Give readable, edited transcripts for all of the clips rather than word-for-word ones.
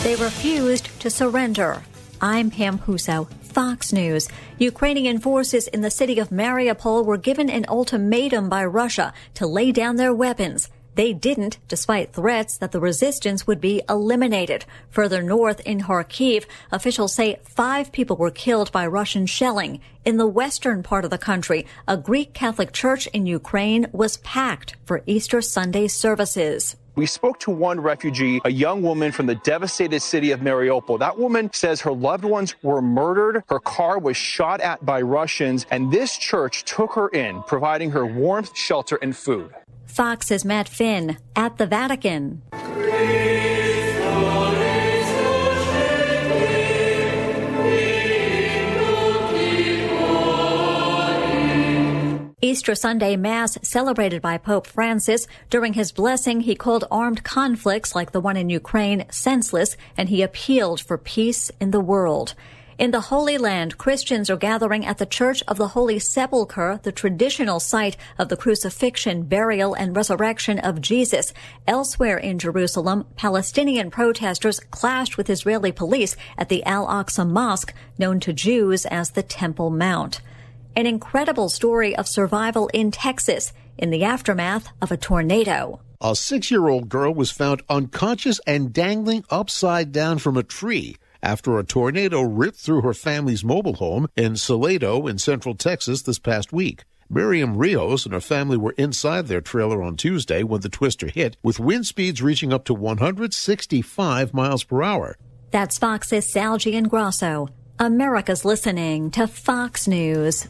They refused to surrender. I'm Pam Huso, Fox News. Ukrainian forces in the city of Mariupol were given an ultimatum by Russia to lay down their weapons. They didn't, despite threats that the resistance would be eliminated. Further north in Kharkiv, officials say 5 people were killed by Russian shelling. In the western part of the country, a Greek Catholic church in Ukraine was packed for Easter Sunday services. We spoke to one refugee, a young woman from the devastated city of Mariupol. That woman says her loved ones were murdered, her car was shot at by Russians, and this church took her in, providing her warmth, shelter, and food. Fox's Matt Finn at the Vatican. Easter Sunday Mass celebrated by Pope Francis. During his blessing, he called armed conflicts like the one in Ukraine senseless, and he appealed for peace in the world. In the Holy Land, Christians are gathering at the Church of the Holy Sepulchre, the traditional site of the crucifixion, burial, and resurrection of Jesus. Elsewhere in Jerusalem, Palestinian protesters clashed with Israeli police at the Al-Aqsa Mosque, known to Jews as the Temple Mount. An incredible story of survival in Texas in the aftermath of a tornado. A 6-year-old girl was found unconscious and dangling upside down from a tree after a tornado ripped through her family's mobile home in Salado in central Texas this past week. Miriam Rios and her family were inside their trailer on Tuesday when the twister hit, with wind speeds reaching up to 165 miles per hour. That's Fox's Salgi and Grasso. America's listening to Fox News.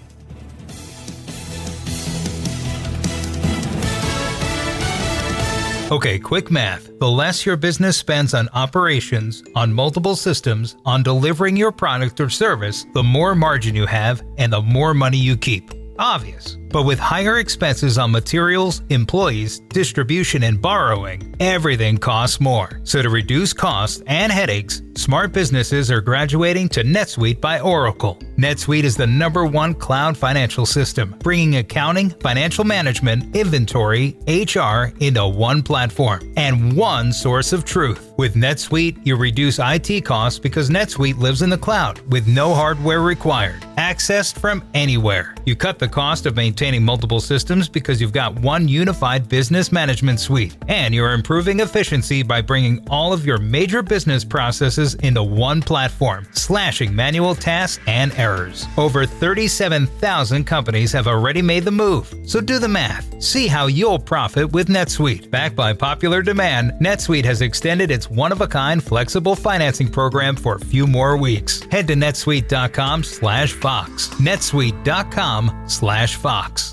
Okay, quick math. The less your business spends on operations, on multiple systems, on delivering your product or service, the more margin you have and the more money you keep. Obvious. But with higher expenses on materials, employees, distribution, and borrowing, everything costs more. So to reduce costs and headaches, smart businesses are graduating to NetSuite by Oracle. NetSuite is the #1 cloud financial system, bringing accounting, financial management, inventory, HR into one platform and one source of truth. With NetSuite, you reduce IT costs because NetSuite lives in the cloud with no hardware required, accessed from anywhere. You cut the cost of maintaining multiple systems because you've got one unified business management suite, and you're improving efficiency by bringing all of your major business processes into one platform, slashing manual tasks and errors. Over 37,000 companies have already made the move, so do the math. See how you'll profit with NetSuite. Backed by popular demand, NetSuite has extended its one-of-a-kind flexible financing program for a few more weeks. Head to netsuite.com/Fox. netsuite.com/Fox.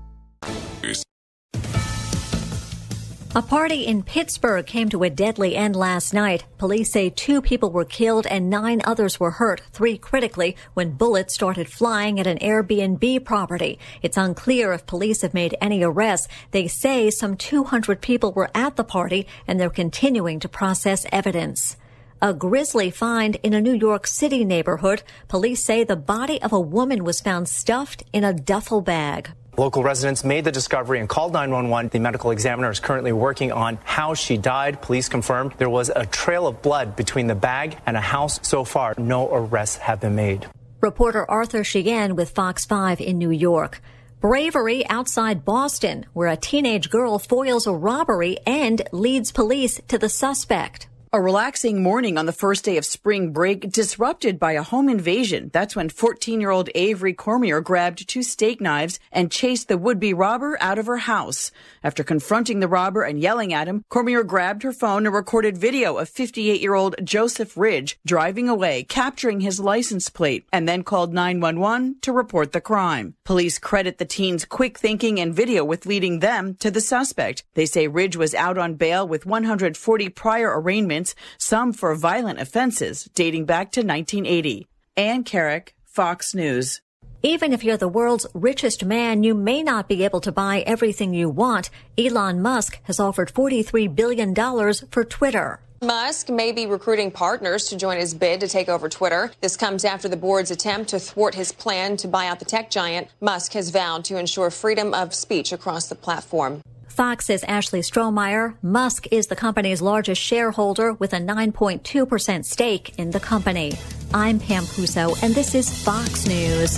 A party in Pittsburgh came to a deadly end last night. Police say 2 people were killed and 9 others were hurt, 3 critically, when bullets started flying at an Airbnb property. It's unclear if police have made any arrests. They say some 200 people were at the party and they're continuing to process evidence. A grisly find in a New York City neighborhood. Police say the body of a woman was found stuffed in a duffel bag. Local residents made the discovery and called 911. The medical examiner is currently working on how she died. Police confirmed there was a trail of blood between the bag and a house. So far, no arrests have been made. Reporter Arthur Sheehan with Fox 5 in New York. Bravery outside Boston, where a teenage girl foils a robbery and leads police to the suspect. A relaxing morning on the first day of spring break disrupted by a home invasion. That's when 14-year-old Avery Cormier grabbed 2 steak knives and chased the would-be robber out of her house. After confronting the robber and yelling at him, Cormier grabbed her phone and recorded video of 58-year-old Joseph Ridge driving away, capturing his license plate, and then called 911 to report the crime. Police credit the teen's quick thinking and video with leading them to the suspect. They say Ridge was out on bail with 140 prior arraignments, some for violent offenses dating back to 1980. Ann Carrick, Fox News. Even if you're the world's richest man, you may not be able to buy everything you want. Elon Musk has offered $43 billion for Twitter. Musk may be recruiting partners to join his bid to take over Twitter. This comes after the board's attempt to thwart his plan to buy out the tech giant. Musk has vowed to ensure freedom of speech across the platform. Fox's Ashley Strohmeyer. Musk is the company's largest shareholder with a 9.2% stake in the company. I'm Pam Puso, and this is Fox News.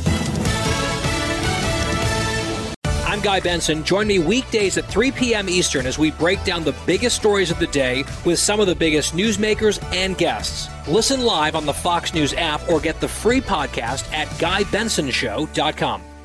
I'm Guy Benson. Join me weekdays at 3 p.m. Eastern as we break down the biggest stories of the day with some of the biggest newsmakers and guests. Listen live on the Fox News app or get the free podcast at GuyBensonShow.com.